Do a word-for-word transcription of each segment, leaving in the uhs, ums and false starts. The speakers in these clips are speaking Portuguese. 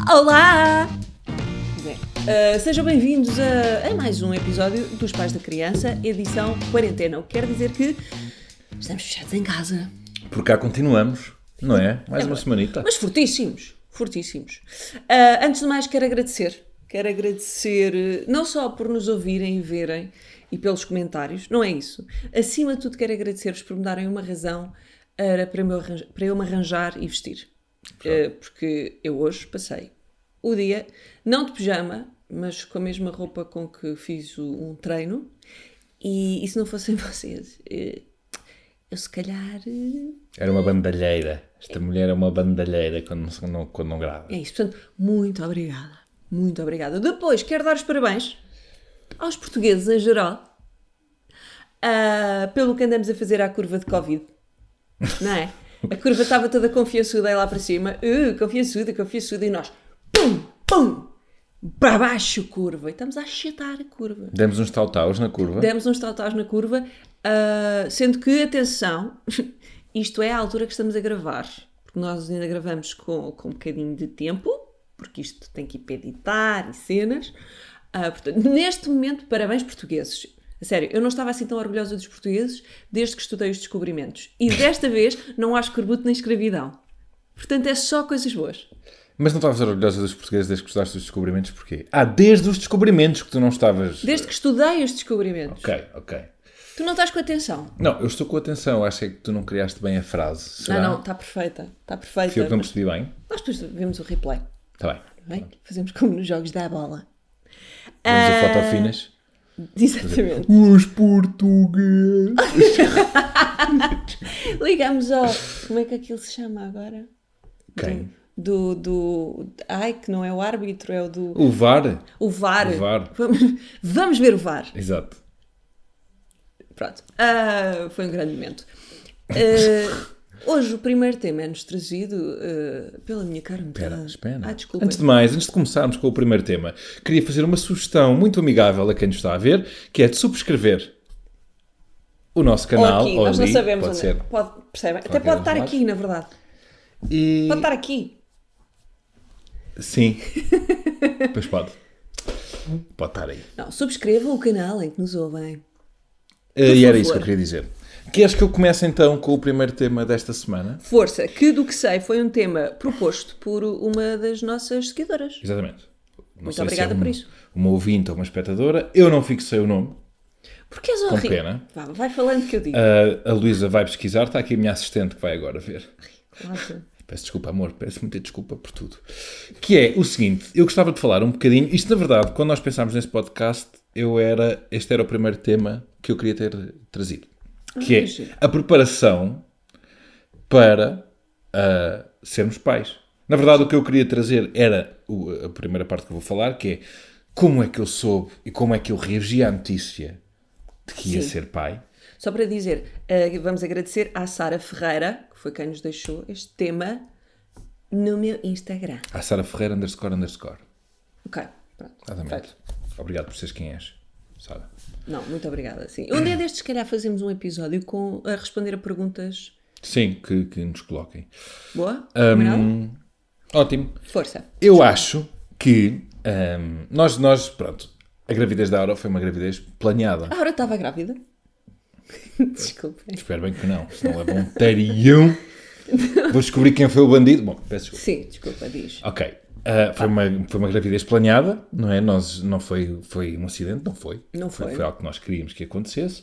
Olá! Bem, uh, sejam bem-vindos a, a mais um episódio dos Pais da Criança, edição quarentena. O que quer dizer que estamos fechados em casa. Por cá continuamos, não é? Mais É uma bem. semanita. Mas fortíssimos, fortíssimos. Uh, antes de mais, quero agradecer. Quero agradecer não só por nos ouvirem e verem e pelos comentários, não é isso. Acima de tudo, quero agradecer-vos por me darem uma razão uh, para, me arranjar, para eu me arranjar e vestir. Uh, porque eu hoje passei o dia, não de pijama, mas com a mesma roupa com que fiz o, um treino. E, e se não fossem vocês, uh, eu se calhar... Uh, Era uma bandalheira. Esta mulher é uma bandalheira quando não, quando não grava. É isso. Portanto, muito obrigada. Muito obrigada. Depois, quero dar os parabéns aos portugueses em geral uh, pelo que andamos a fazer à curva de Covid. Não é? A curva estava toda confiançuda aí lá para cima. Uh, confiançuda, confiançuda. E nós, pum, pum, para baixo curva. E estamos a achatar a curva. Demos uns tautaus na curva. Demos uns tautaus na curva. Uh, sendo que, atenção, isto é a altura que estamos a gravar. Porque nós ainda gravamos com, com um bocadinho de tempo. Porque isto tem que ir para editar e cenas. Uh, portanto, neste momento, parabéns portugueses. A sério, eu não estava assim tão orgulhosa dos portugueses desde que estudei os descobrimentos. E desta vez não há escorbuto nem escravidão. Portanto, é só coisas boas. Mas não estavas orgulhosa dos portugueses desde que estudaste os descobrimentos? Porquê? Ah, desde os descobrimentos que tu não estavas... Desde que estudei os descobrimentos. Ok, ok. Tu não estás com atenção? Não, eu estou com atenção. Acho é que tu não criaste bem a frase. Será? Não, não, está perfeita. Está perfeita. Fui eu que não Mas percebi bem? nós depois vemos o replay. Está bem. Bem? Fazemos como nos jogos da bola. Vamos Ah, a foto finas. Exatamente. Os portugueses. Ligamos ao... Como é que aquilo se chama agora? Quem? Do, do... Ai, que não é o árbitro, é o do... O V A R. O V A R. O V A R. Vamos, vamos ver o V A R. Exato. Pronto. Ah, foi um grande momento. Ah, hoje o primeiro tema é-nos trazido ah, pela minha cara Espera, metade. espera. Ah, desculpa. Antes de mais, antes de começarmos com o primeiro tema, queria fazer uma sugestão muito amigável a quem nos está a ver, que é de subscrever o nosso Ou canal. aqui, ou nós ali, não sabemos pode onde ser. é. Pode, percebem? Até Qualquer pode dos estar lados. aqui, na verdade. E... Pode estar aqui. Sim. Pois pode. Pode estar aí. Não, subscrevam o canal em que nos ouvem. Eh, e era favor. isso que eu queria dizer. Queres que eu comece então com o primeiro tema desta semana? Força, que do que sei foi um tema proposto por uma das nossas seguidoras. Exatamente. Não Muito sei obrigada se é um, por isso. uma ouvinte ou uma espectadora. Eu não fixei o nome. Porque és Com horrível. pena. Vá, vai falando que eu digo. Uh, a Luísa vai pesquisar. Está aqui a minha assistente que vai agora ver. Claro. Peço desculpa, amor. Peço muita desculpa por tudo. Que é o seguinte. Eu gostava de falar um bocadinho. Isto, na verdade, quando nós pensámos nesse podcast, eu era, este era o primeiro tema que eu queria ter trazido. Que Ah, é giro. a preparação para uh, sermos pais. Na verdade, o que eu queria trazer era o- a primeira parte que eu vou falar, que é como é que eu soube e como é que eu reagi à notícia de que ia Sim. ser pai. Só para dizer, eh, vamos agradecer à Sara Ferreira, que foi quem nos deixou este tema no meu Instagram. A Sara Ferreira, underscore, underscore. Ok, pronto. Exatamente. Feito. Obrigado por seres quem és, Sara. Não, muito obrigada. Sim. Um dia destes, se calhar, fazemos um episódio com, a responder a perguntas. Sim, que, que nos coloquem. Boa? Combinado? Hum, ótimo. Força. Eu acho que hum, nós, nós, pronto, a gravidez da Aura foi uma gravidez planeada. A Aura estava grávida? Desculpem. Espero bem que não, senão leva um tarião. Vou descobrir quem foi o bandido. Bom, peço desculpa. Sim, desculpa, diz. Ok. Uh, foi, uma, foi uma gravidez planeada, não é? Nós, não foi, foi um acidente, não foi. Não foi. Foi algo que nós queríamos que acontecesse.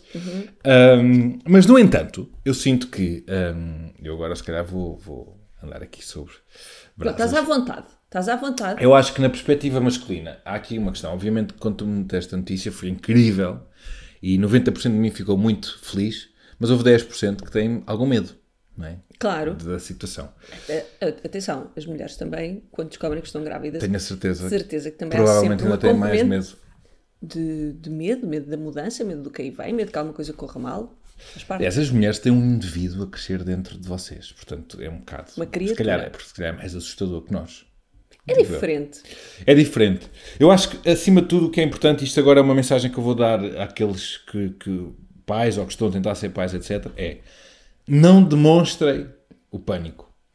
Um, mas, no entanto, eu sinto que... um, eu agora, se calhar, vou, vou andar aqui sobre Pronto, brasas. estás à vontade. Estás à vontade. Eu acho que na perspectiva masculina há aqui uma questão. Obviamente, quando tu me deste esta notícia foi incrível e noventa por cento de mim ficou muito feliz, mas houve dez por cento que tem algum medo, não é? Claro. Da situação. Eh, Atenção, as mulheres também, quando descobrem que estão grávidas, Tenho a certeza. certeza que também há Provavelmente sempre um ainda tem mais acompanhamento medo. de, de medo, medo da mudança, medo do que aí vem, medo que alguma coisa corra mal. Faz parte. Aliás, as mulheres têm um indivíduo a crescer dentro de vocês. Portanto, é um bocado... Uma criatura. Se calhar é, porque se calhar é mais assustador que nós. É diferente. É diferente. Eu acho que, acima de tudo, o que é importante, isto agora é uma mensagem que eu vou dar àqueles que, que pais ou que estão a tentar ser pais, etcétera, é não demonstrem o pânico.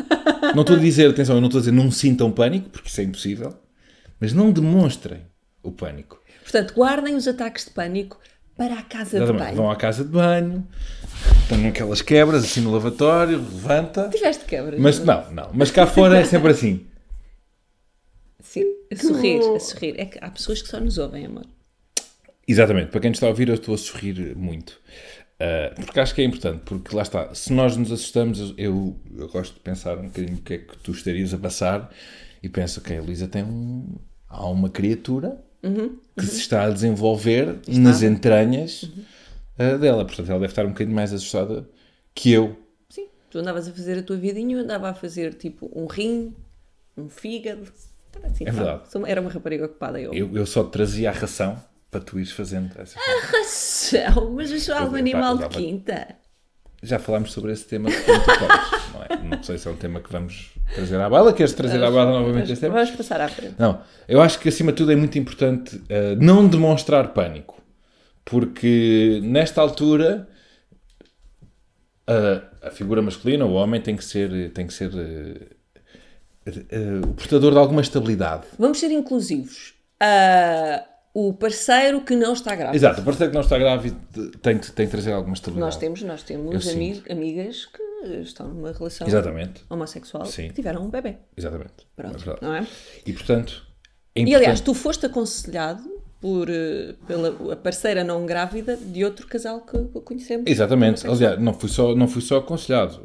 Não estou a dizer, atenção, eu não estou a dizer não sintam pânico, porque isso é impossível, mas não demonstrem o pânico. Portanto, guardem os ataques de pânico para a casa Exatamente. de banho. Vão à casa de banho, estão aquelas quebras assim no lavatório, levanta. Tiveste quebras? Mas não, não. Mas cá fora é sempre assim. Sim, a sorrir, a sorrir. É que há pessoas que só nos ouvem, amor. Exatamente. Para quem nos está a ouvir, eu estou a sorrir muito. Uh, porque acho que é importante. Porque lá está. Se nós nos assustamos, eu, eu gosto de pensar um bocadinho o que é que tu estarias a passar. E penso, ok, a Luísa tem um... Há uma criatura uhum, que uhum. se está a desenvolver Estava. nas entranhas uhum. uh, dela. Portanto, ela deve estar um bocadinho mais assustada que eu. Sim. Tu andavas a fazer a tua vidinha, eu andava a fazer tipo um rim, um fígado. Assim, é verdade. Era uma rapariga ocupada, eu. eu. Eu só te trazia a ração para tu ires fazendo essa A ração? Mas eu sou algum Eu- animal pá, de já- quinta. Já falámos sobre esse tema muito poucas, não é? Não sei se é um tema que vamos trazer à baila. Queres trazer à baila novamente este tema? Vamos passar à frente. Não, eu acho que acima de tudo é muito importante uh, não demonstrar pânico. Porque nesta altura uh, a figura masculina, o homem, tem que ser, tem que ser uh, uh, o portador de alguma estabilidade. Vamos ser inclusivos. Ah, o parceiro que não está grávido. Exato, o parceiro que não está grávido tem que, tem que trazer alguma estabilidade. Nós temos, nós temos Eu ami- amigas que estão numa relação Exatamente, homossexual Sim. que tiveram um bebê. exatamente. Pronto, É verdade. não é? E portanto, é E importante... aliás, tu foste aconselhado por, eh, pela a parceira não grávida de outro casal que conhecemos. Exatamente. homossexual. Aliás, não fui só, não fui só aconselhado.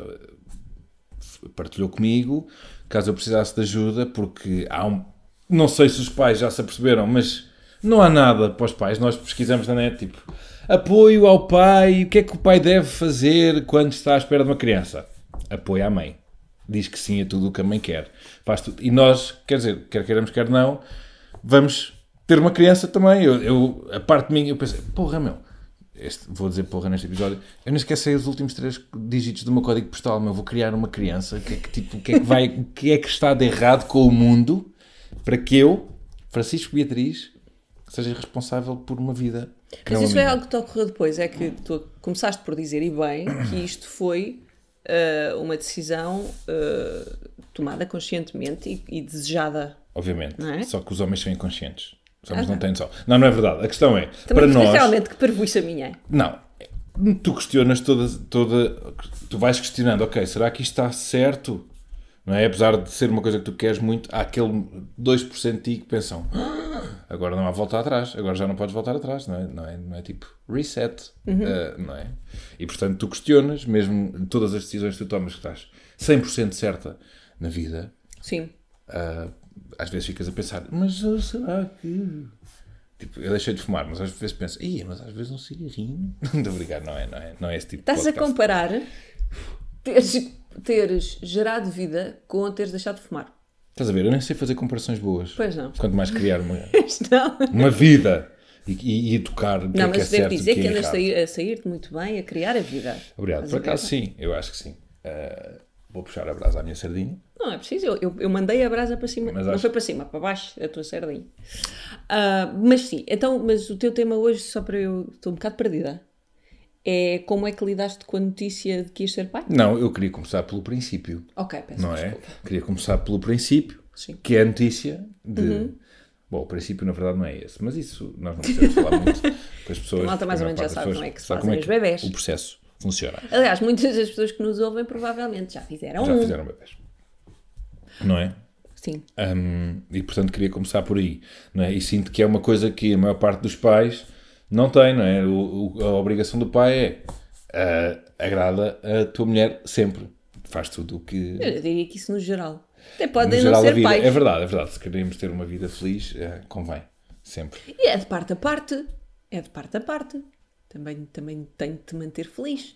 Uh, partilhou comigo, caso eu precisasse de ajuda, porque há um... Não sei se os pais já se aperceberam, mas não há nada para os pais. Nós pesquisamos na net, tipo, apoio ao pai, o que é que o pai deve fazer quando está à espera de uma criança? Apoio à mãe. Diz que sim a tudo o que a mãe quer. Faz tudo. E nós, quer dizer, quer queiramos, quer não, vamos ter uma criança também. Eu, eu, a parte de mim, eu pensei, porra, meu, este, vou dizer porra neste episódio, eu não esqueci os últimos três dígitos do meu código postal, meu, vou criar uma criança, o que é que, tipo, o que é que vai, o que é que está de errado com o mundo para que eu, Francisco Beatriz, seja responsável por uma vida. Mas isso é algo que te ocorreu depois, é que tu começaste por dizer, e bem, que isto foi uh, uma decisão uh, tomada conscientemente e, e desejada. Obviamente, Não é? só que os homens são inconscientes. Os homens Ah, não têm noção. Não, não é verdade. A questão é, Também para nós... realmente que parvoíça a minha. Não, tu questionas toda, toda... Tu vais questionando, ok, será que isto está certo? Não é? Apesar de ser uma coisa que tu queres muito, há aquele dois por cento de ti que pensam, ah, agora não há volta atrás, agora já não podes voltar atrás, não é? Não é, não é tipo reset, uhum. uh, não é? E portanto tu questionas, mesmo todas as decisões que tu tomas que estás cem por cento certa na vida. Sim. Uh, às vezes ficas a pensar, mas uh, será que... Tipo, eu deixei de fumar, mas às vezes penso, Ih, mas às vezes um cigarrinho... Não estou a brincar, não é, não é, não é esse tipo Estás de a podcast. comparar teres, teres gerado vida com teres deixado de fumar. Estás a ver, eu nem sei fazer comparações boas. Pois não. Quanto mais criar uma, Não. uma vida e, e, e educar o que Não, é que é mas devo certo e o dizer que que é andas a errado. sair, a sair-te muito bem, a criar a vida. Obrigado. Estás Por a ver? acaso sim, eu acho que sim. Uh, vou puxar a brasa à minha sardinha. Não é preciso, eu, eu, eu mandei a brasa para cima, Mas não acho- foi para cima, para baixo, a tua sardinha. Ah, mas sim, então, mas o teu tema hoje, só para eu, estou um bocado perdida, é como é que lidaste com a notícia de que ias ser pai? Não, eu queria começar pelo princípio, Ok, peço não é? desculpa. Queria começar pelo princípio, Sim. que é a notícia de... Uhum. Bom, o princípio na verdade não é esse, mas isso nós não precisamos falar muito com as pessoas. A malta mais porque ou a menos maior já parte sabe das como é que se sabe fazem como os bebés. o processo funciona. Aliás, muitas das pessoas que nos ouvem provavelmente já fizeram Já um. fizeram bebés. Não é? Sim. Um, e portanto queria começar por aí, não é? E sinto que é uma coisa que a maior parte dos pais não tem, não é? O, o, a obrigação do pai é uh, agrada a tua mulher sempre, faz tudo o que Eu diria que isso no geral. Até no podem geral não da ser vida. pais. É verdade, é verdade, se queremos ter uma vida feliz, uh, convém, sempre. E é de parte a parte. É de parte a parte. Também, também tenho de te manter feliz.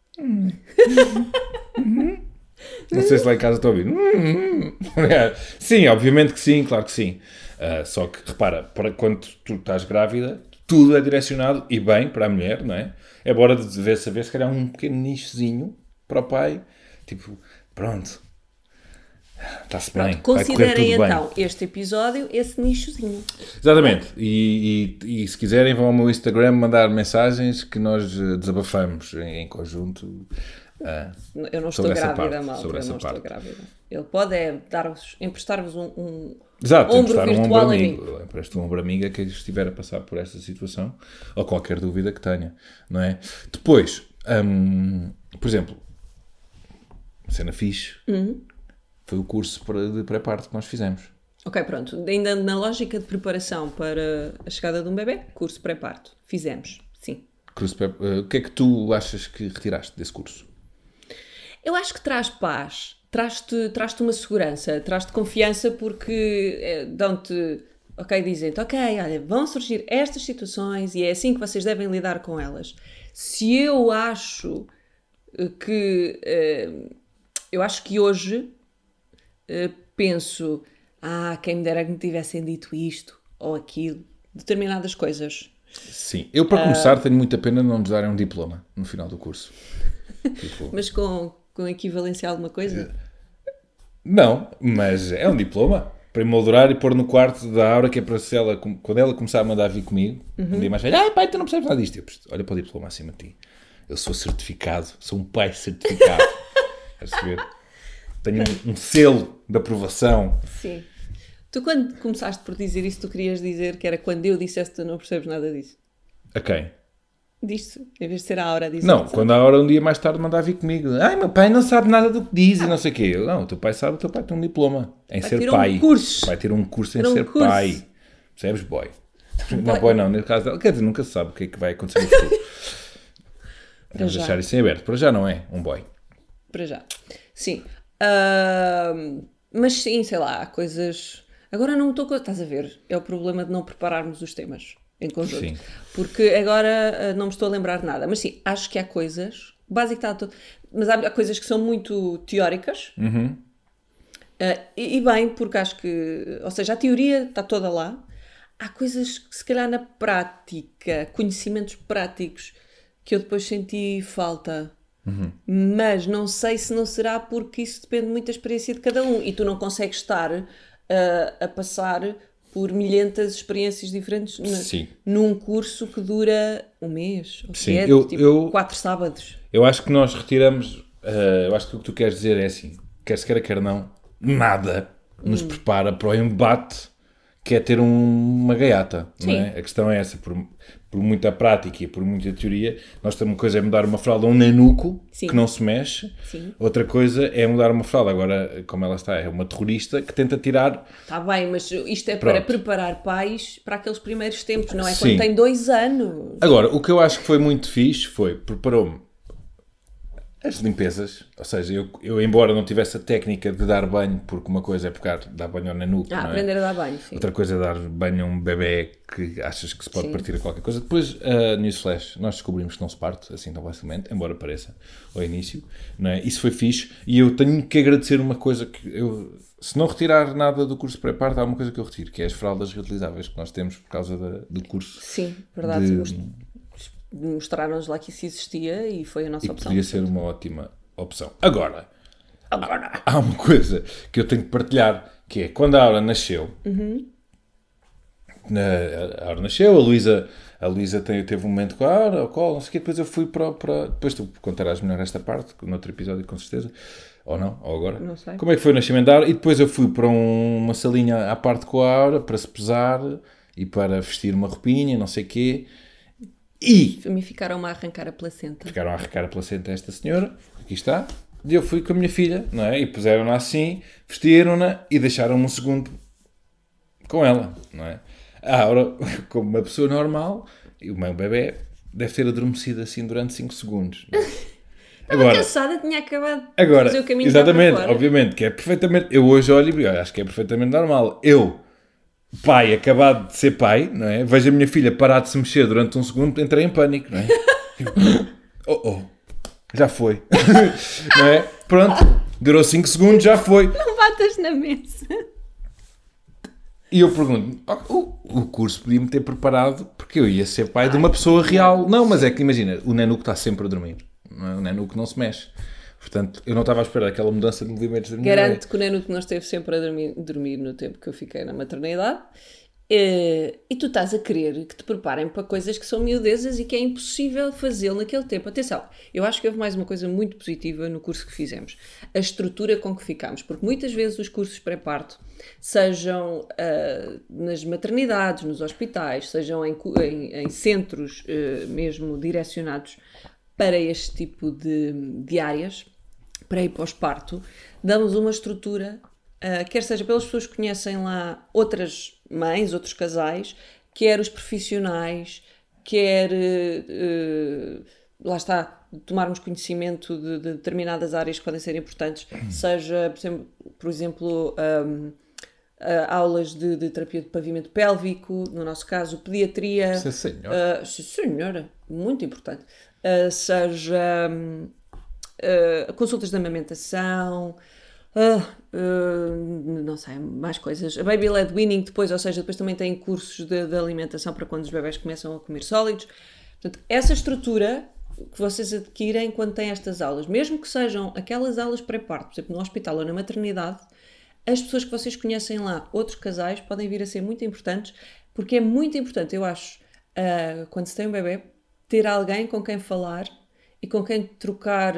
Não sei se lá em casa estou a ouvir. Sim, obviamente que sim, claro que sim. Uh, só que, repara, para quando tu estás grávida, tudo é direcionado, e bem, para a mulher, não é? É bora de ver saber, se calhar, um pequeno nichozinho para o pai. Tipo, pronto. Está-se bem. Pronto, vai correr considerem tudo bem. então este episódio esse nichozinho. Exatamente. E, e, e se quiserem, vão ao meu Instagram mandar mensagens que nós eh, desabafamos em, em conjunto. ah, Eu não estou sobre essa grávida, parte, malta. sobre Eu essa não estou parte. grávida. Ele pode é dar-vos, emprestar-vos um, um Exato, ombro emprestar um ombro virtual a amigo. mim. Empresta um ombro amigo a quem estiver a passar por esta situação ou qualquer dúvida que tenha, não é? Depois, hum, por exemplo, cena fixe, Uhum. foi o curso para- de pré-parto que nós fizemos. Ok, pronto. Ainda na lógica de preparação para a chegada de um bebê, curso pré-parto. Fizemos, sim. Curso de pré- eh, o que é que tu achas que retiraste desse curso? Eu acho que traz paz, traz-te traz-te uma segurança, traz-te confiança porque eh, dão-te, ok, dizem-te, ok, olha, vão surgir estas situações e é assim que vocês devem lidar com elas. Se eu acho eh, que, eh, eu acho que hoje eh, penso, ah, quem me dera que me tivessem dito isto ou aquilo, determinadas coisas. Sim. Eu, para começar, tenho muita pena de não nos darem um diploma no final do curso. Tipo, Mas com, com equivalência a alguma coisa? não, mas é um diploma. Para emoldurar e pôr no quarto da Aura, que é para se ela, quando ela começar a mandar vir comigo, um dia mais velho, ah, pai, tu não percebes nada disto. Eu, olha para o diploma acima de ti. Eu sou certificado, sou um pai certificado. Queres saber? Tenho um, um selo de aprovação. Sim. Tu, quando começaste por dizer isso, tu querias dizer que era quando eu dissesse que tu não percebes nada disso. A quem? Disto, em vez de ser a Aura a dizer. Não, quando a Aura um dia mais tarde mandar vir comigo. Ai, meu pai não sabe nada do que diz e não sei o quê. Eu, não, o teu pai sabe, o teu pai tem um diploma em Vai ser ter um pai. curso. Vai ter um curso em Ter um ser curso. pai. Percebes, boy? Não, boy. boy não, no caso dela. Quer dizer, nunca se sabe o que é que vai acontecer no futuro. Vamos já. deixar isso em aberto. Para já não é um boy. Para já. Sim. Ahm, mas sim, sei lá, há coisas. Agora não me estou. Estás a ver? É o problema de não prepararmos os temas em conjunto. Sim. Porque agora ah, não me estou a lembrar de nada. Mas sim, acho que há coisas. Básico está tudo. Mas há, há coisas que são muito teóricas. Uhum. Ah, e, e bem, porque acho que. Ou seja, a teoria está toda lá. Há coisas que, se calhar, na prática, conhecimentos práticos, que eu depois senti falta. Uhum. Mas não sei se não será porque isso depende muito da experiência de cada um. E tu não consegues estar ah, a passar por milhentas experiências diferentes na- Sim. num curso que dura um mês. Ou Sim, sete, eu- tipo, eu- quatro sábados. Eu acho que nós retiramos. eh, eu acho que o que tu queres dizer é assim: quer se queira, quer não, nada nos Hum. prepara para o embate que é ter um- uma gaiata. Não Sim. é? A questão é essa: por, por muita prática e por muita teoria, nós temos uma coisa é mudar uma fralda a um nanuco Sim. que não se mexe, Sim. outra coisa é mudar uma fralda. Agora, como ela está, é uma terrorista que tenta tirar. Está bem, mas isto é para Pronto. preparar pais para aqueles primeiros tempos, não é Sim. quando tem dois anos. Agora, o que eu acho que foi muito fixe foi, preparou-me as limpezas, ou seja, eu, eu embora não tivesse a técnica de dar banho, porque uma coisa é pegar, dar banho ao nanuco, Ah, não é? aprender a dar banho, sim. Outra coisa é dar banho a um bebê que achas que se pode Sim. partir a qualquer coisa. Depois, uh, newsflash, nós descobrimos que não se parte assim tão facilmente, embora pareça ao início, não é? Isso foi fixe, e eu tenho que agradecer uma coisa que eu, se não retirar nada do curso pré-parto, há uma coisa que eu retiro, que é as fraldas reutilizáveis que nós temos por causa da, do curso. Sim, verdade. De- Most- Mostraram-nos lá que isso existia e foi a nossa E opção. poderia ser uma ótima opção. Agora, Agora. há uma coisa que eu tenho que partilhar, que é quando a Aura nasceu, na- a Aura nasceu, a Luísa, a Luísa tem- teve um momento com a Aura, ao colo, não sei o quê, depois eu fui para, para depois tu contarás melhor esta parte, noutro episódio com certeza, ou não, ou agora. Não sei. Como é que foi o nascimento da Aura? E depois eu fui para um- uma salinha à parte com a Aura, para se pesar e para vestir uma roupinha, não sei o quê, e Me ficaram-me a arrancar a placenta. ficaram a arrancar a placenta a esta senhora, aqui está, e eu fui com a minha filha, não é? E puseram-na assim, vestiram-na e deixaram-me um segundo com ela, não é? A Aura, como uma pessoa normal, e o meu bebê deve ter adormecido assim durante cinco segundos. Não é? Estava Agora, cansada, tinha acabado de agora fazer o caminho cá para exatamente, fora. obviamente, que é perfeitamente, eu hoje olho e eu acho que é perfeitamente normal. Eu, pai, acabado de ser pai, não é? Vejo a minha filha parar de se mexer durante um segundo, entrei em pânico, não é? Eu, oh, oh, já foi. Não é? Pronto, durou cinco segundos, já foi. Não batas na mesa. E eu pergunto, oh, o, o curso podia-me ter preparado porque eu ia ser pai de uma pessoa real. Não, mas é que imagina, o nanuco está sempre a dormir. Não é? O nanuco não se mexe. Portanto, eu não estava à espera daquela mudança de movimentos da minha Garanto bebê. que o Neno que não esteve sempre a dormir, dormir no tempo que eu fiquei na maternidade. E, e tu estás a querer que te preparem para coisas que são miudezas e que é impossível fazê-lo naquele tempo. Atenção, eu acho que houve mais uma coisa muito positiva no curso que fizemos. A estrutura com que ficámos. Porque muitas vezes os cursos pré-parto, sejam uh, nas maternidades, nos hospitais, sejam em, em, em centros uh, mesmo direcionados para este tipo de, de áreas, para ir pós-parto, damos uma estrutura, uh, quer seja pelas pessoas que conhecem lá outras mães, outros casais, quer os profissionais, quer, uh, uh, lá está, tomarmos conhecimento de, de determinadas áreas que podem ser importantes, seja, por exemplo, por exemplo um, uh, aulas de, de terapia de pavimento pélvico, no nosso caso, pediatria. Sim, senhora. Uh, sim, senhora, muito importante. Uh, seja um, uh, consultas de amamentação, uh, uh, não sei, mais coisas. A Baby-led weaning depois, ou seja, depois também tem cursos de, de alimentação para quando os bebés começam a comer sólidos. Portanto, essa estrutura que vocês adquirem quando têm estas aulas, mesmo que sejam aquelas aulas pré-parto, por exemplo, no hospital ou na maternidade, as pessoas que vocês conhecem lá, outros casais, podem vir a ser muito importantes, porque é muito importante, eu acho, uh, quando se tem um bebê, ter alguém com quem falar e com quem trocar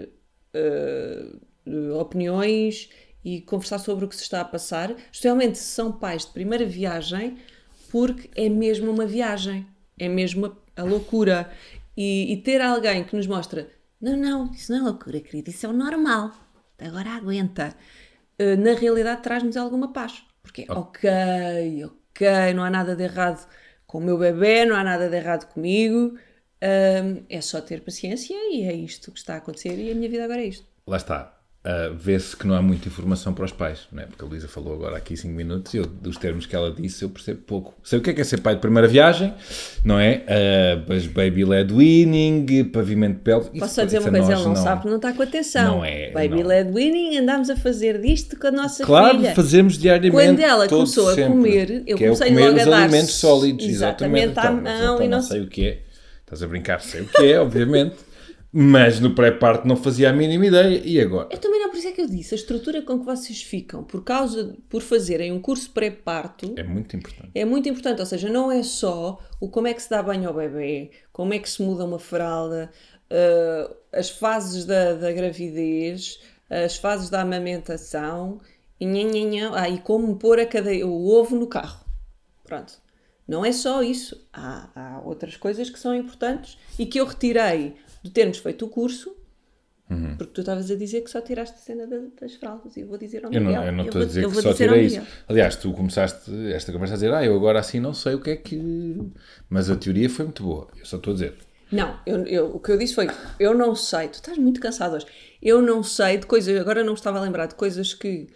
uh, uh, opiniões e conversar sobre o que se está a passar, especialmente se são pais de primeira viagem, porque é mesmo uma viagem, é mesmo a, a loucura. E, e ter alguém que nos mostra, não, não, isso não é loucura, querido, isso é o normal, agora aguenta. Uh, na realidade traz-nos alguma paz, porque oh. ok, ok, não há nada de errado com o meu bebê, não há nada de errado comigo, um, é só ter paciência e é isto que está a acontecer e a minha vida agora é isto. Lá está. Uh, vê-se que não há muita informação para os pais, não é? Porque a Luísa falou agora aqui cinco minutos e eu, dos termos que ela disse eu percebo pouco. Sei o que é que é ser pai de primeira viagem, não é? Uh, baby-led weaning, pavimento pélvico. Posso só dizer uma coisa, ele não, não sabe que não está com atenção. Não é. Baby-led weaning, andámos a fazer disto com a nossa claro, filha. Claro, fazemos diariamente. Quando ela todos, começou a sempre, comer, eu que comecei é comer logo a dar alimentos sólidos, exatamente, exatamente. à Então, mão então e não sei o que é. Estás a brincar, sei o que é, obviamente. Mas no pré-parto não fazia a mínima ideia, e agora? Eu também não, por isso é que eu disse, a estrutura com que vocês ficam, por causa, por fazerem um curso pré-parto... É muito importante. É muito importante, ou seja, não é só o como é que se dá banho ao bebê, como é que se muda uma fralda, uh, as fases da, da gravidez, as fases da amamentação, e, nha, nha, nha, ah, e como pôr a cadeia, o ovo no carro. Pronto. Não é só isso. Há, há outras coisas que são importantes e que eu retirei de termos feito o curso, uhum. porque tu estavas a dizer que só tiraste a cena das fraldas, e eu vou dizer ao Miguel. Eu não, eu não estou a dizer vou, que só tirei isso. Aliás, tu começaste esta conversa a dizer, ah, eu agora assim não sei o que é que... Mas a teoria foi muito boa, eu só estou a dizer. Não, eu, eu, o que eu disse foi, eu não sei, tu estás muito cansado hoje, eu não sei de coisas, agora não me estava a lembrar de coisas que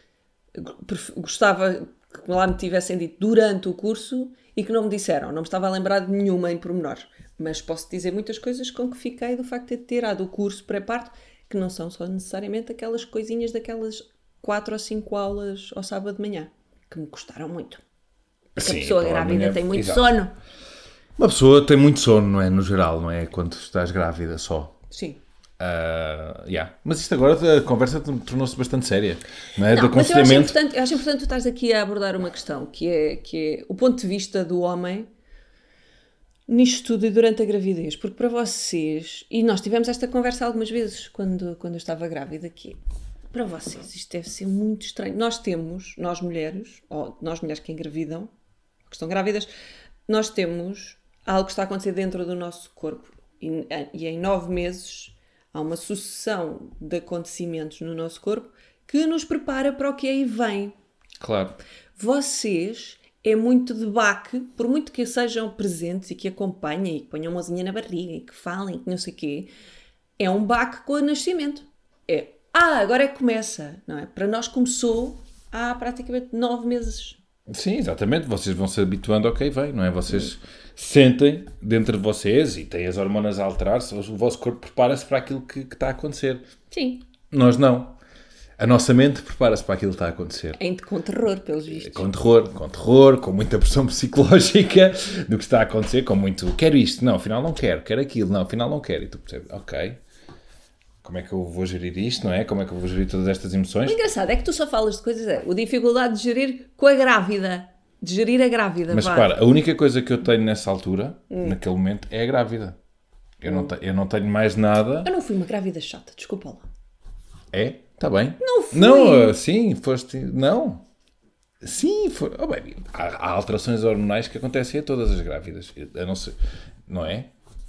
gostava que lá me tivessem dito durante o curso e que não me disseram, não me estava a lembrar de nenhuma em pormenor. Mas posso dizer muitas coisas com que fiquei do facto de ter tirado o curso pré-parto, que não são só necessariamente aquelas coisinhas daquelas quatro ou cinco aulas ao sábado de manhã, que me custaram muito. Porque Sim, a pessoa grávida manhã, tem muito exato. sono. Uma pessoa tem muito sono, não é? No geral, não é? Quando estás grávida só. Sim. Uh, yeah. Mas isto agora, a conversa tornou-se bastante séria. Não é? Não, Do aconselhamento... mas eu acho, importante, eu acho importante tu estás aqui a abordar uma questão, que é, que é o ponto de vista do homem nisto tudo e durante a gravidez, porque para vocês, e nós tivemos esta conversa algumas vezes quando, quando eu estava grávida aqui, para vocês isto deve ser muito estranho. Nós temos, nós mulheres, ou nós mulheres que engravidam, que estão grávidas, nós temos algo que está a acontecer dentro do nosso corpo e, e em nove meses há uma sucessão de acontecimentos no nosso corpo que nos prepara para o que aí vem. Claro. Vocês... é muito de baque, por muito que sejam presentes e que acompanhem e que ponham uma mãozinha na barriga e que falem, que não sei o quê, é um baque com o nascimento. É, ah, agora é que começa, não é? Para nós começou há praticamente nove meses. Sim, exatamente. Vocês vão se habituando ao que vem, não é? Vocês hum. sentem dentro de vocês e têm as hormonas a alterar-se, o vosso corpo prepara-se para aquilo que, que está a acontecer. Sim. Nós não. A nossa mente prepara-se para aquilo que está a acontecer. É com terror, pelos vistos. Com terror, com terror, com muita pressão psicológica do que está a acontecer, com muito, quero isto, não, afinal não quero, quero aquilo, não, afinal não quero. E tu percebes, ok, como é que eu vou gerir isto, não é? Como é que eu vou gerir todas estas emoções? O engraçado é que tu só falas de coisas, é, a dificuldade de gerir com a grávida. De gerir a grávida, Mas vá. repara, a única coisa que eu tenho nessa altura, Hum. naquele momento, é a grávida. Eu, não te- eu não tenho mais nada. Eu não fui uma grávida chata, desculpa lá. É? Está bem. Não fui. Não, sim, foste... Não. Sim, foi... Oh, bem, há, há alterações hormonais que acontecem a todas as grávidas. A não ser... Não é?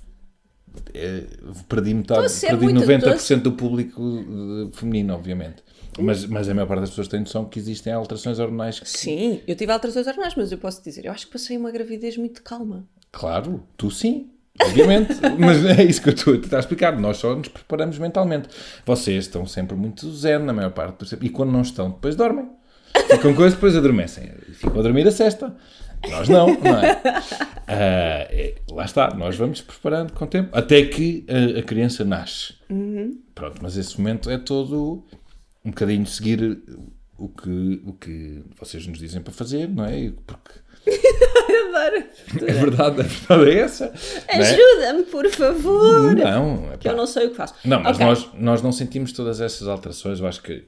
É, perdi metade, Estou a ser perdi muito- noventa por cento do público eh, feminino, obviamente. Mas, mas a maior parte das pessoas tem noção que existem alterações hormonais que... Sim, eu tive alterações hormonais, mas eu posso dizer, eu acho que passei uma gravidez muito calma. Claro, tu sim, obviamente. Mas é isso que eu estou a tentar explicar. Nós só nos preparamos mentalmente. Vocês estão sempre muito zen na maior parte do tempo. E quando não estão, depois dormem. Ficam coisas, depois adormecem. Ficam a dormir a sesta. Nós não, não é? Ah, é, lá está, nós vamos preparando com o tempo. Até que a, a criança nasce. Uhum. Pronto, mas esse momento é todo um bocadinho seguir o que, o que vocês nos dizem para fazer, não é? Porque... Adoro. É verdade, a verdade é essa. não é? Ajuda-me, por favor. Não, Que eu não sei o que faço. Não, mas Ok. nós, nós não sentimos todas essas alterações. Eu acho que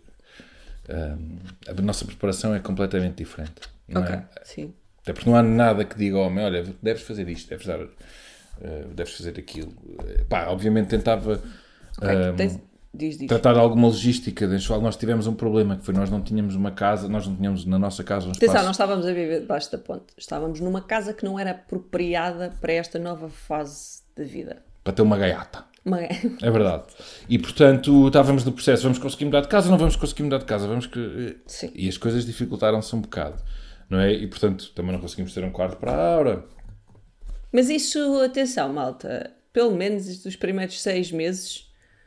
hum, a nossa preparação é completamente diferente. Não Ok, é? sim. Até porque não há nada que diga ao homem, olha, deves fazer isto, deves, dar, eh, deves fazer aquilo. Eh, Pá, obviamente tentava Ok, hum, tens... diz, diz. tratar de alguma logística de enxoval. Nós tivemos um problema, que foi nós não tínhamos uma casa, nós não tínhamos na nossa casa um espaço... Atenção, não estávamos a viver debaixo da ponte. Estávamos numa casa que não era apropriada para esta nova fase da vida. para ter uma gaiata. Uma... É verdade. E, portanto, estávamos no processo. Vamos conseguir mudar de casa? Não vamos conseguir mudar de casa. Vamos que... Sim. E as coisas dificultaram-se um bocado. Não é? E, portanto, também não conseguimos ter um quarto para a Aura. Mas isso, atenção, malta, pelo menos dos primeiros seis meses,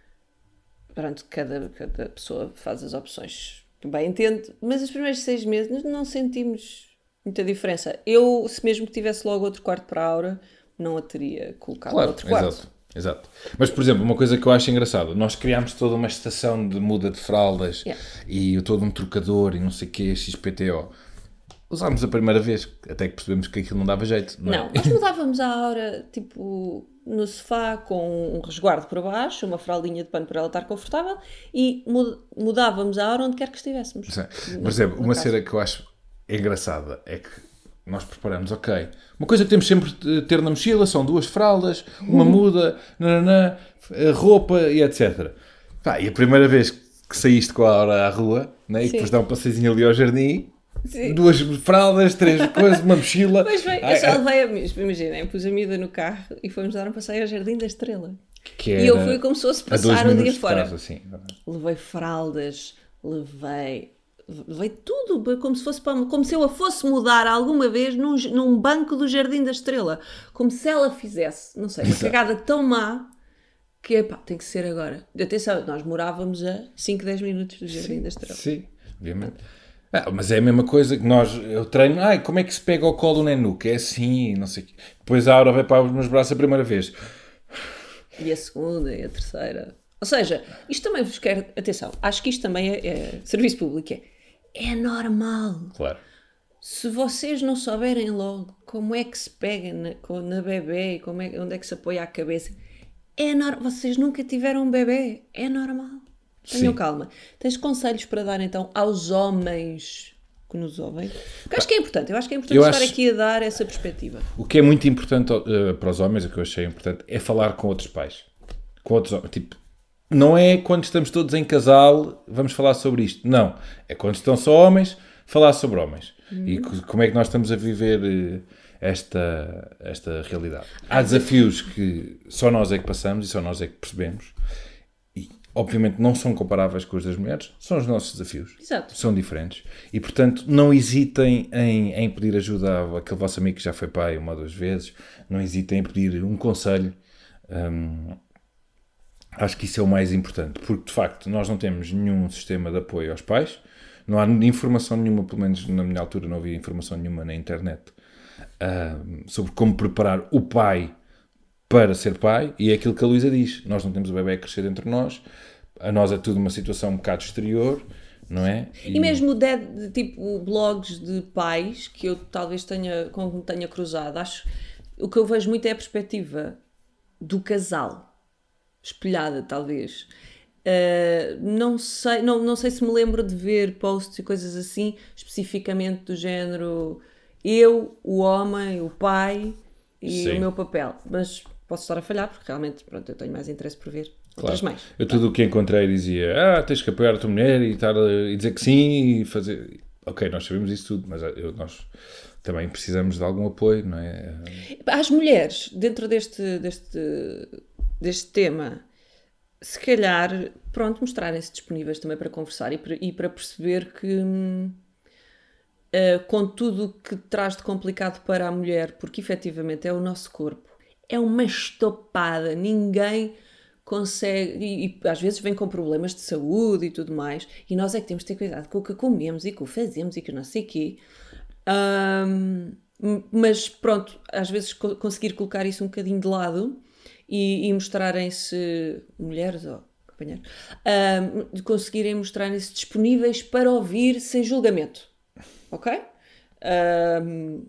pronto, cada, cada pessoa faz as opções que bem entende, mas os primeiros seis meses nós não sentimos muita diferença. Eu, se mesmo que tivesse logo outro quarto para a Aura, não a teria colocado Claro, outro quarto. exato. Exato. Mas, por exemplo, uma coisa que eu acho engraçada, nós criámos toda uma estação de muda de fraldas Yeah. e todo um trocador e não sei o quê, X P T O. Usámos a primeira vez, até que percebemos que aquilo não dava jeito. Não, Não, é? nós mudávamos a Aura, tipo, no sofá com um resguardo por baixo, uma fraldinha de pano para ela estar confortável e mu- mudávamos a Aura onde quer que estivéssemos. Sim. Na- Por exemplo, na uma casa. cena que eu acho engraçada é que nós preparamos, ok, uma coisa que temos sempre de ter na mochila são duas fraldas, uma muda, nananã, a roupa e etcétera. Pá, e a primeira vez que saíste com a Aura à rua, né, e Sim. depois dá um passeizinho ali ao jardim, Sim. duas fraldas, três coisas, uma mochila. Pois bem, Ai, eu só ai, levei a mesma, imaginem, pus a miúda no carro e fomos dar um passeio ao Jardim da Estrela. que E eu era fui como se fosse a dois passar o dia minutos de fora. casa, assim. Levei fraldas, levei, levei tudo, como se fosse para, como se eu a fosse mudar alguma vez num, num banco do Jardim da Estrela. Como se ela fizesse, não sei, uma Exato. cagada tão má que, pá, tem que ser agora. Atenção, nós morávamos a cinco, dez minutos do Jardim da Estrela. Sim, obviamente. Ah, mas é a mesma coisa que nós, eu treino, ai, como é que se pega ao colo do Nenuca? É assim, não sei o quê. Depois a Aura vai para os meus braços a primeira vez. E a segunda e a terceira. Ou seja, isto também vos quer. Atenção, acho que isto também é, é serviço público. É, é normal. Claro. Se vocês não souberem logo como é que se pega na, com- na bebê e como é, onde é que se apoia a cabeça, é normal. Vocês nunca tiveram um bebê. É normal. Tenham Sim. calma. Tens conselhos para dar então aos homens que nos ouvem? Porque acho que é importante. Eu acho que é importante Eu estar acho- aqui a dar essa perspectiva. O que é muito importante uh, para os homens, o que eu achei importante, é falar com outros pais. Com outros homens. Tipo, não é quando estamos todos em casal, vamos falar sobre isto. Não. É quando estão só homens, falar sobre homens. E co- como é que nós estamos a viver uh, esta, esta realidade. Há desafios que só nós é que passamos e só nós é que percebemos. E, obviamente, não são comparáveis com os das mulheres. São os nossos desafios. Exato. São diferentes. E, portanto, não hesitem em, em pedir ajuda àquele vosso amigo que já foi pai uma ou duas vezes. Não hesitem em pedir um conselho. Hum, acho que isso é o mais importante. Porque, de facto, nós não temos nenhum sistema de apoio aos pais. Não há informação nenhuma, pelo menos na minha altura não havia informação nenhuma na internet hum, sobre como preparar o pai para ser pai. E é aquilo que a Luísa diz. Nós não temos o bebê a crescer dentro de nós. A nós é tudo uma situação um bocado exterior. Não é? E mesmo de, de, tipo blogs de pais que eu talvez tenha, com que me tenha cruzado, acho o que eu vejo muito é a perspectiva do casal, espelhada talvez. Uh, não, sei, não, não sei se me lembro de ver posts e coisas assim, especificamente do género eu, o homem, o pai e Sim. o meu papel. Mas posso estar a falhar, porque realmente pronto, eu tenho mais interesse por ver outras Claro. mais. Eu tudo o que encontrei dizia, ah, tens que apoiar a tua mulher e, estar a, e dizer que sim e fazer... Ok, nós sabemos isso tudo, mas eu, nós também precisamos de algum apoio, não é? Às mulheres, dentro deste, deste, deste tema, se calhar, pronto, mostrarem-se disponíveis também para conversar e para, e para perceber que, uh, com tudo o que traz de complicado para a mulher, porque efetivamente é o nosso corpo, é uma estopada, ninguém consegue, e, e às vezes vem com problemas de saúde e tudo mais, e nós é que temos de ter cuidado com o que comemos e com o que fazemos e com não sei o quê. Um, mas pronto, às vezes co- conseguir colocar isso um bocadinho de lado e, e mostrarem-se mulheres ou companheiros, um, conseguirem mostrarem-se disponíveis para ouvir sem julgamento, ok? Um,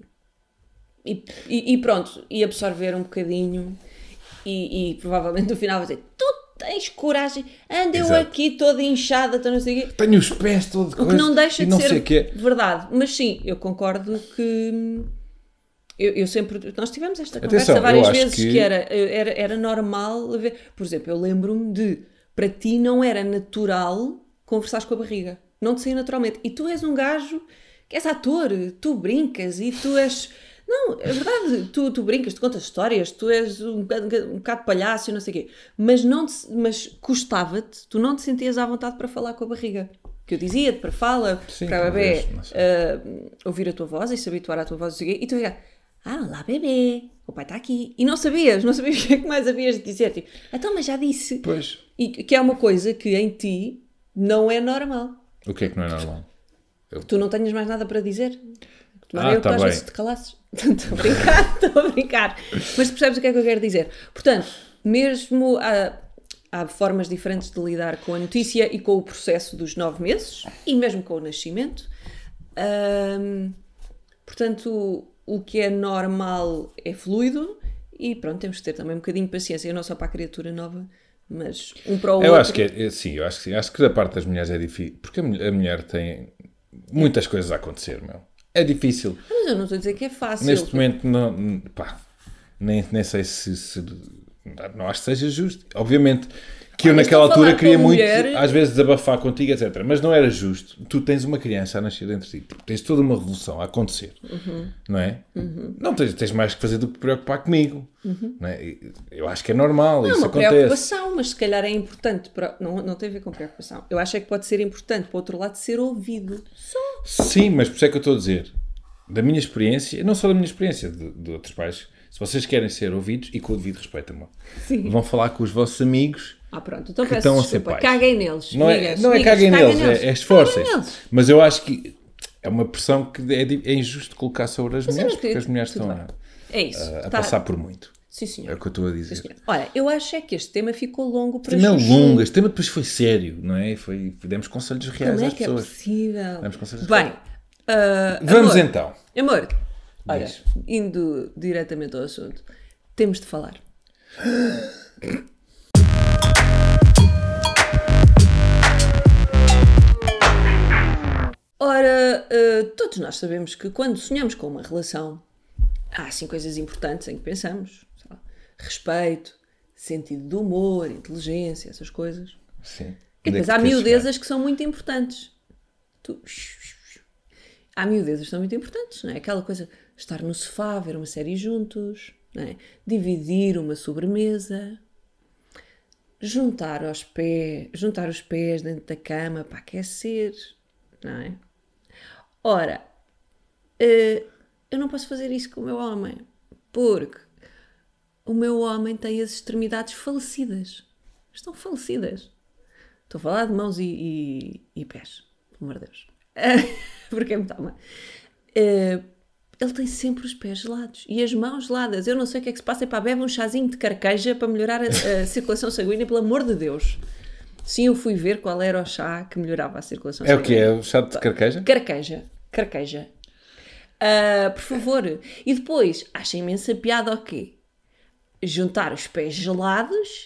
e, e, e pronto, e absorver um bocadinho e, e provavelmente no final vai dizer, tu tens coragem, ando eu Exato. aqui toda inchada, então não sei o quê. Tenho os pés todo O que não deixa e de não ser sei o quê. verdade. Mas sim, eu concordo que eu, eu sempre... Nós tivemos esta Atenção, conversa várias eu acho vezes que, que- era, era, era normal haver... Por exemplo, eu lembro-me de para ti não era natural conversares com a barriga. Não te saía naturalmente. E tu és um gajo que és ator, tu brincas e tu és... Não, é verdade, tu, tu brincas, tu contas histórias, tu és um bocado, um bocado palhaço e não sei o quê. Mas, não te, mas custava-te, tu não te sentias à vontade para falar com a barriga. Que eu dizia-te para fala, Sim, para a bebê talvez, não sei. uh, ouvir a tua voz e se habituar à tua voz e, e tu ia, ah, olá bebê, o pai está aqui. E não sabias, não sabias o que é que mais havias de dizer. Tipo, então, mas já disse. Pois. E que é uma coisa que em ti não é normal. O que é que não é normal? Que tu não tenhas mais nada para dizer. Que tu Ah, eu tá que às bem. vezes te calasses. Estou a brincar, estou a brincar. Mas tu percebes o que é que eu quero dizer. Portanto, mesmo há, há formas diferentes de lidar com a notícia e com o processo dos nove meses e mesmo com o nascimento. Ahm, portanto, o, o que é normal é fluido e pronto, temos que ter também um bocadinho de paciência, não só para a criatura nova, mas um para o Eu outro. acho que é, é- sim, eu acho que sim. Acho que da parte das mulheres é difícil, porque a mulher, a mulher tem muitas coisas a acontecer, meu. É difícil. Mas eu não estou a dizer que é fácil. Neste momento, não, pá, nem, nem sei se, se- não acho que seja justo. Obviamente que eu Olha, naquela estou a falar altura queria com muito, mulher- às vezes, desabafar contigo, etcétera. Mas não era justo. Tu tens uma criança a nascer dentro de ti. Tens toda uma revolução a acontecer. Uhum. Não é? Uhum. Não tens, tens mais que fazer do que preocupar comigo. Uhum. Não é? Eu acho que é normal, É isso uma acontece. preocupação, mas se calhar é importante. Para... Não, não tem a ver com preocupação. Eu acho é que pode ser importante, para o outro lado, ser ouvido. Só. Sim, mas por isso é que eu estou a dizer. Da minha experiência, não só da minha experiência, de, de outros pais, se vocês querem ser ouvidos, e com o devido respeito, amor, Sim. vão falar com os vossos amigos Ah, pronto. Então que peço estão a ser desculpa. pais. Caguem neles. Não é, Migas, não é migas, caguem caguem neles, é, é esforcem-se. Caguem neles. Mas eu acho que é uma pressão que é, di- é injusto colocar sobre as Mas eu mulheres, não porque acredito. as mulheres Tudo estão bem. a, É isso. a- a Tá. passar por muito. Sim, senhor. É o que eu estou a dizer. Sim, senhor. Olha, eu acho é que este tema ficou longo para Tema chuchu. longo, este tema depois foi sério, não é? Foi, demos conselhos reais Como é às que é pessoas. possível? Demos conselhos Bem, reais. ah, Vamos amor, então. Amor, olha, Diz. indo diretamente ao assunto, temos de falar. Ora, uh, todos nós sabemos que quando sonhamos com uma relação, há assim coisas importantes em que pensamos. Sei lá, respeito, sentido de humor, inteligência, essas coisas. Sim. E Onde é depois que há tu queres miudezas que são muito importantes. Tu... Há miudezas que são muito importantes, não é? Aquela coisa, estar no sofá, ver uma série juntos, não é? Dividir uma sobremesa, juntar, aos pés, juntar os pés dentro da cama para aquecer, não é? Ora, uh, eu não posso fazer isso com o meu homem, porque o meu homem tem as extremidades falecidas. Estão falecidas. Estou a falar de mãos e, e, e pés, pelo amor de Deus. Porque é muito alma. Uh, ele tem sempre os pés gelados e as mãos geladas. Eu não sei o que é que se passa. É para bebe um chazinho de carqueja para melhorar a, a circulação sanguínea, pelo amor de Deus. Sim, eu fui ver qual era o chá que melhorava a circulação É o sanguínea. que é? O chá de carqueja? Carqueja. Carqueja. Uh, por favor. E depois, acha imensa piada o quê? Juntar os pés gelados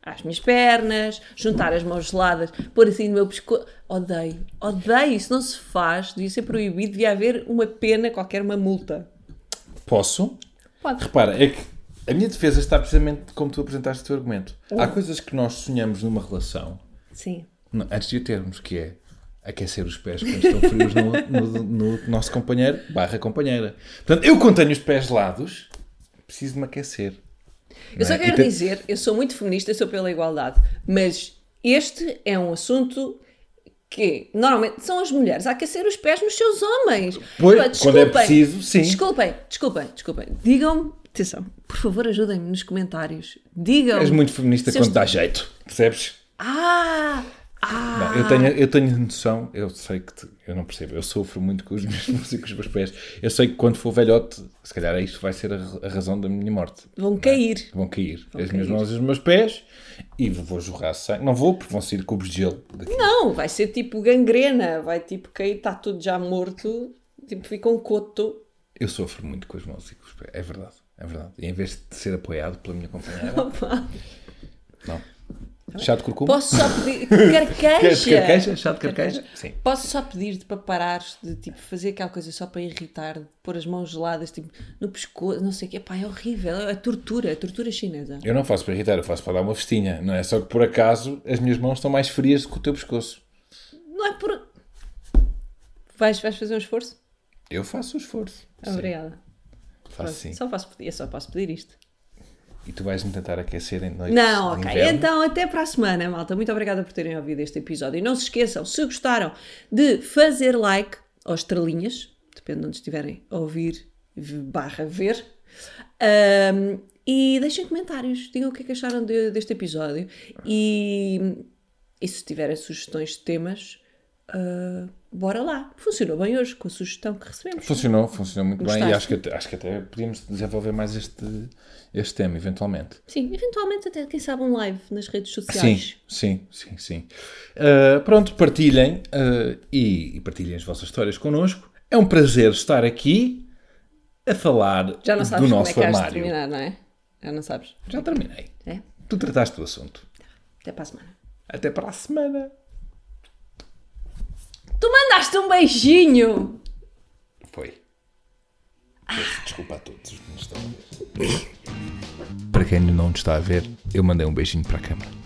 às minhas pernas, juntar as mãos geladas, pôr assim no meu pescoço. Odeio, odeio. Isso não se faz, devia ser proibido, devia haver uma pena, qualquer uma multa. Posso? Pode. Repara, é que a minha defesa está precisamente como tu apresentaste o teu argumento. Oh. Há coisas que nós sonhamos numa relação, Sim. antes de a termos, que é aquecer os pés quando estão frios no, no, no nosso companheiro barra companheira. Portanto, eu quando tenho os pés gelados, preciso de me aquecer. Eu só é? quero Te... dizer, eu sou muito feminista, sou pela igualdade, mas este é um assunto que normalmente são as mulheres a aquecer os pés nos seus homens. Pois, Pá, quando é preciso, sim. Desculpem, desculpem, desculpem. Digam-me, atenção, por favor ajudem-me nos comentários. Digam. És muito feminista se quando eu dá jeito, percebes? Ah! Ah! Não, eu, tenho, eu tenho noção, eu sei que te, eu não percebo, eu sofro muito com os meus mãos e com os meus pés. Eu sei que quando for velhote, se calhar isto vai ser a, a razão da minha morte. Vão cair. Vão cair Vão as cair. minhas mãos e os meus pés e vou jorrar sangue. Não vou, porque vão sair cubos de gelo daqui. Não, vai ser tipo gangrena, vai tipo cair, está tudo já morto, tipo fica um coto. Eu sofro muito com as mãos e com os pés, é verdade, é verdade. E em vez de ser apoiado pela minha companheira, Opa. não. Chá de curcuma? Posso só pedir. Carqueja! Carqueja? Chá de carqueja? Sim. Posso só pedir-te para parares de tipo, fazer aquela coisa só para irritar, de pôr as mãos geladas tipo, no pescoço, não sei o quê. Pá, é horrível. É tortura, é tortura chinesa. Eu não faço para irritar, eu faço para dar uma festinha. Não é só que por acaso as minhas mãos estão mais frias do que o teu pescoço. Não é por. Vais, vais fazer um esforço? Eu faço o esforço. Sim. Obrigada. Faço sim. Só, posso pedir, eu só posso pedir isto. E tu vais-me tentar aquecer em noites Não, de ok. inverno? Então, até para a semana, malta. Muito obrigada por terem ouvido este episódio. E não se esqueçam, se gostaram, de fazer like ou estrelinhas, depende de onde estiverem a ouvir barra ver. Um, e deixem comentários. Digam o que é que acharam de, deste episódio. E, e se tiverem sugestões de temas, uh, bora lá. Funcionou bem hoje com a sugestão que recebemos. Funcionou, funcionou muito Gostaste? bem e acho que, até, acho que até podíamos desenvolver mais este, este tema, eventualmente. Sim, eventualmente até, quem sabe, um live nas redes sociais. Sim, sim, sim, sim. Uh, pronto, partilhem uh, e, e partilhem as vossas histórias connosco. É um prazer estar aqui a falar Já não sabes do como nosso é que has de armário. terminar, não é? Já não sabes. Já terminei. É? Tu trataste do assunto. Até para a semana. Até para a semana. Tu mandaste um beijinho! Foi. Peço desculpa a todos os que nos estão a ver. Para quem não nos está a ver, eu mandei um beijinho para a câmara.